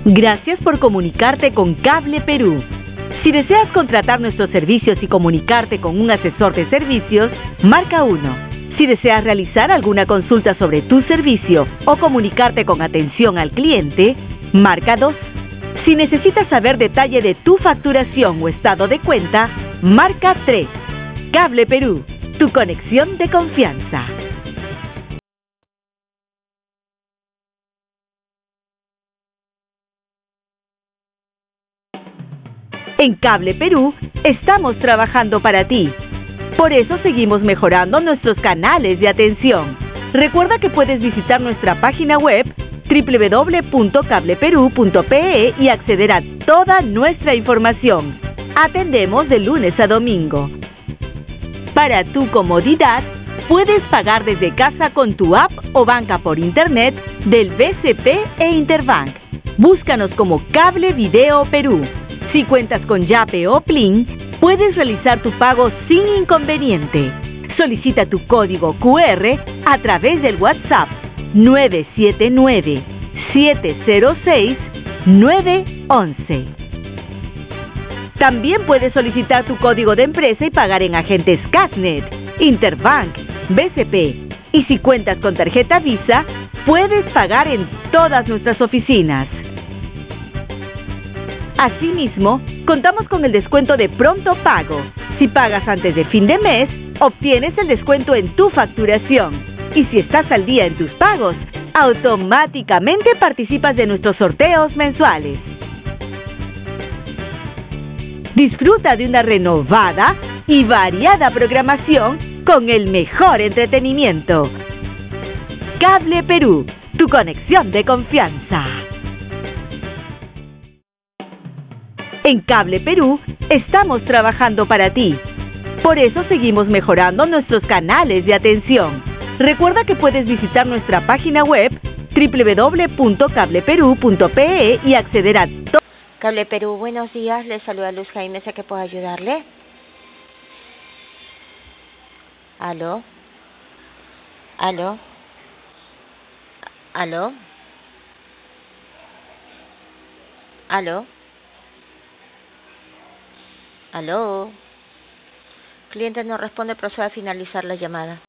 Gracias por comunicarte con Cable Perú. Si deseas contratar nuestros servicios y comunicarte con un asesor de servicios, marca 1. Si deseas realizar alguna consulta sobre tu servicio o comunicarte con atención al cliente, marca 2. Si necesitas saber detalle de tu facturación o estado de cuenta, marca 3. Cable Perú, tu conexión de confianza. En Cable Perú estamos trabajando para ti. Por eso seguimos mejorando nuestros canales de atención. Recuerda que puedes visitar nuestra página web www.cableperu.pe y acceder a toda nuestra información. Atendemos de lunes a domingo. Para tu comodidad, puedes pagar desde casa con tu app o banca por internet del BCP e Interbank. Búscanos como Cable Video Perú. Si cuentas con Yape o Plin, puedes realizar tu pago sin inconveniente. Solicita tu código QR a través del WhatsApp 979-706-911. También puedes solicitar tu código de empresa y pagar en agentes Casnet, Interbank, BCP. Y si cuentas con tarjeta Visa, puedes pagar en todas nuestras oficinas. Asimismo, contamos con el descuento de pronto pago. Si pagas antes de fin de mes, obtienes el descuento en tu facturación. Y si estás al día en tus pagos, automáticamente participas de nuestros sorteos mensuales. Disfruta de una renovada y variada programación con el mejor entretenimiento. Cable Perú, tu conexión de confianza. En Cable Perú estamos trabajando para ti. Por eso seguimos mejorando nuestros canales de atención. Recuerda que puedes visitar nuestra página web www.cableperu.pe y acceder a todo. Cable Perú, buenos días. Les saluda Luz Jaime. ¿Sé que puedo ayudarle? ¿Aló? ¿Aló? ¿Aló? ¿Aló? ¿Aló? Cliente no responde, procede a finalizar la llamada.